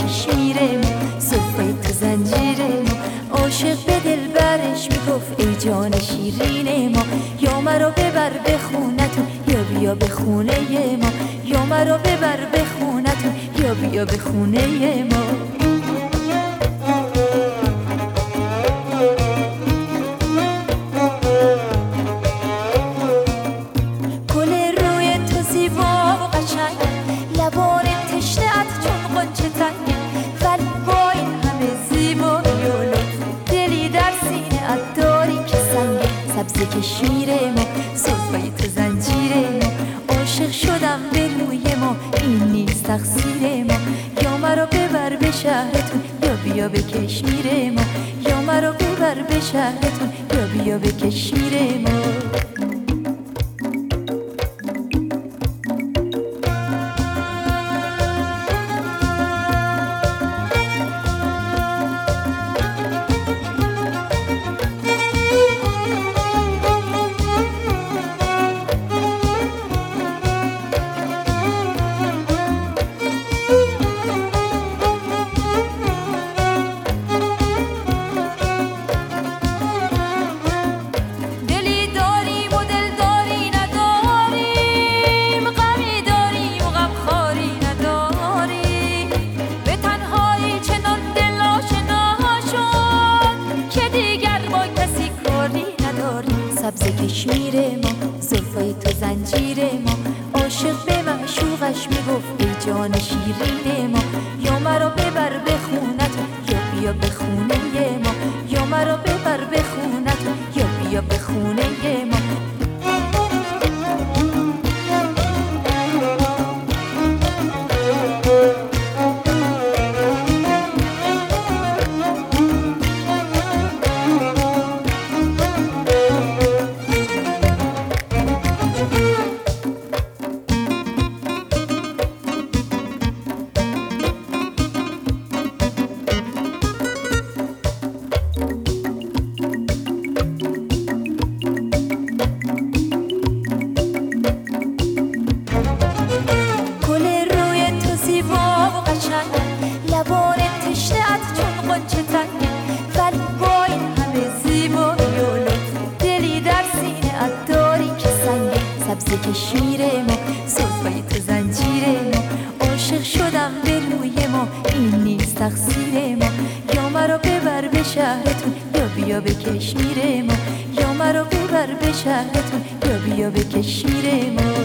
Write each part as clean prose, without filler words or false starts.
کشمیر ما، زلفای تو زنجیر ما. عاشق به دل برش میگفت ای جان شیرین ما، یا مرا ببر به خونتون یا بیا به خونه ما، یا مرا ببر به خونتون یا بیا به خونه ما. سبز کشمیر ما، زلفای تو زنجیر ما. عاشق شدم به روی ما، این نیست تقصیر ما. یا مرا ببر به شهرتون یا بیا به کشمیر ما، یا مرا ببر به شهرتون یا بیا به کشمیر ما. سبز کشمیر ما، زلفای تو زنجیر ما. عاشق به معشوقش میگفت ای جان شیرین ما، یا مرا ببر به خونتون یا بیا به خونه ما، یا مرا ببر به خونتون یا بیا به خونه ما. لبان تشنه‌ات چون غنچه تنگه، ولی با این همه زیبایی و لطف دلی در سینه‌ات داری که سنگه. سبز کشمیر ما، زلفای تو زنجیر ما. عاشق شدم به روی ما، این نیست تقصیر ما. یا مرا ببر به شهرتون یا بیا به کشمیر ما، یا مرا ببر به شهرتون یا بیا به کشمیر ما.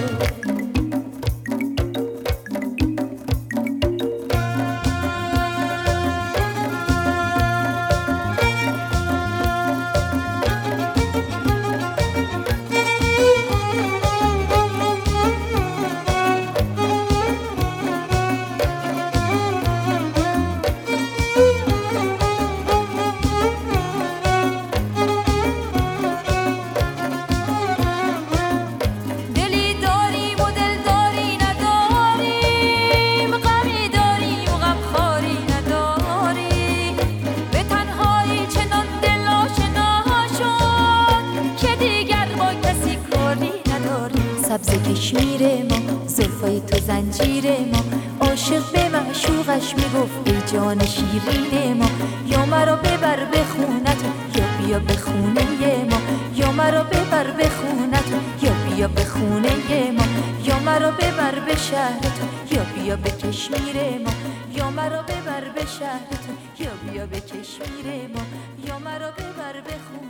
سبز کشمیر ما، زلفای تو زنجیر ما. عاشق به معشوقش میگفت ای جان شیرین ما، یا مرا ببر به خونتون یا بیا به خونه ما، یا مرا ببر به خونتون یا بیا به خونه ما، یا مرا ببر به شهرتون یا بیا به کشمیر ما، یا مرا ببر به شهرتون یا بیا به کشمیر ما، یا مرا ببر به خونه